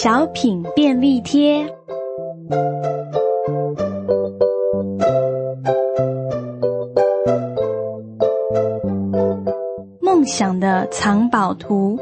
小品便利贴。梦想的藏宝图。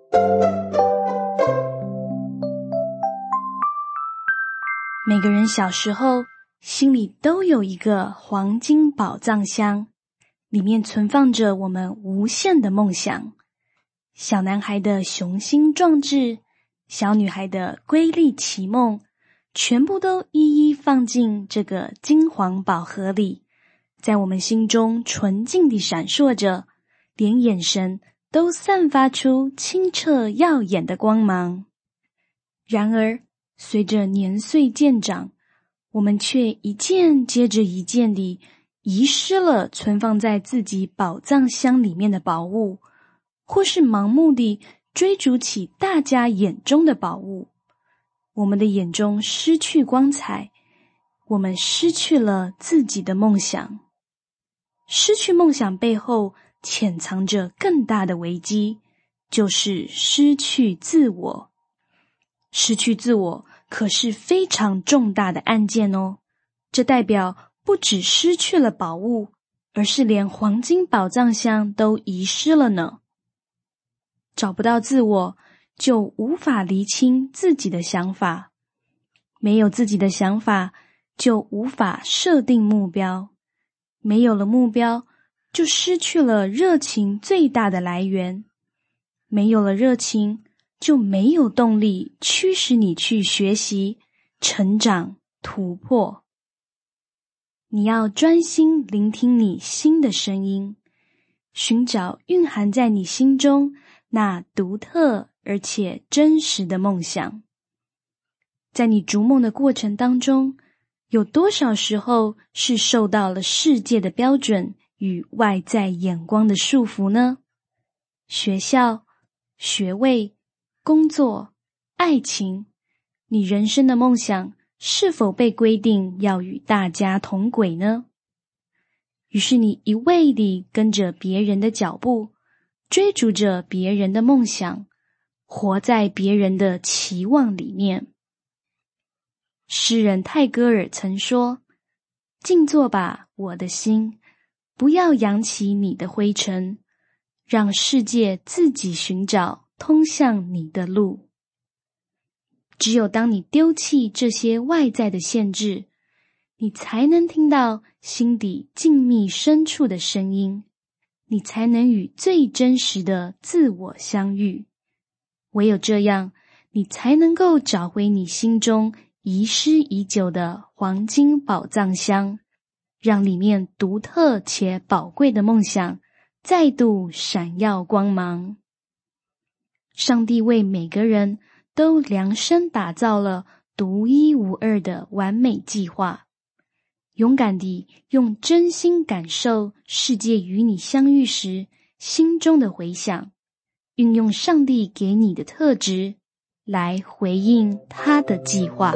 每个人小时候心里都有一个黄金宝藏箱，里面存放着我们无限的梦想。小男孩的雄心壮志，小女孩的瑰丽奇梦，全部都一一放进这个金黄宝盒里，在我们心中纯净地闪烁着，连眼神都散发出清澈耀眼的光芒。然而，随着年岁渐长，我们却一件接着一件地遗失了存放在自己宝藏箱里面的宝物，或是盲目地追逐起大家眼中的宝物。我们的眼中失去光彩，我们失去了自己的梦想。失去梦想背后潜藏着更大的危机，就是失去自我。失去自我可是非常重大的案件哦，这代表不只失去了宝物，而是连黄金宝藏箱都遗失了呢。找不到自我，就无法厘清自己的想法，没有自己的想法，就无法设定目标，没有了目标，就失去了热情最大的来源，没有了热情，就没有动力驱使你去学习、成长、突破。你要专心聆听你心的声音，寻找蕴含在你心中那独特而且真实的梦想。在你逐梦的过程当中，有多少时候是受到了世界的标准与外在眼光的束缚呢？学校、学位、工作、爱情，你人生的梦想是否被规定要与大家同轨呢？于是你一味地跟着别人的脚步，追逐着别人的梦想，活在别人的期望里面。诗人泰戈尔曾说：静坐吧，我的心，不要扬起你的灰尘，让世界自己寻找通向你的路。只有当你丢弃这些外在的限制，你才能听到心底静谧深处的声音，你才能与最真实的自我相遇。唯有这样，你才能够找回你心中遗失已久的黄金宝藏箱，让里面独特且宝贵的梦想再度闪耀光芒。上帝为每个人都量身打造了独一无二的完美计划，勇敢地用真心感受世界与你相遇时心中的回响，运用上帝给你的特质来回应他的计划。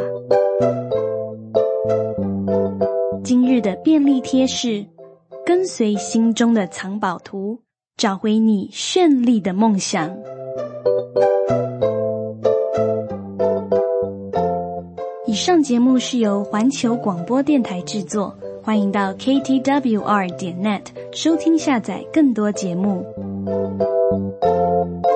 今日的便利贴是：跟随心中的藏宝图，找回你绚丽的梦想。以上节目是由环球广播电台制作，欢迎到 ktwr.net 收听下载更多节目。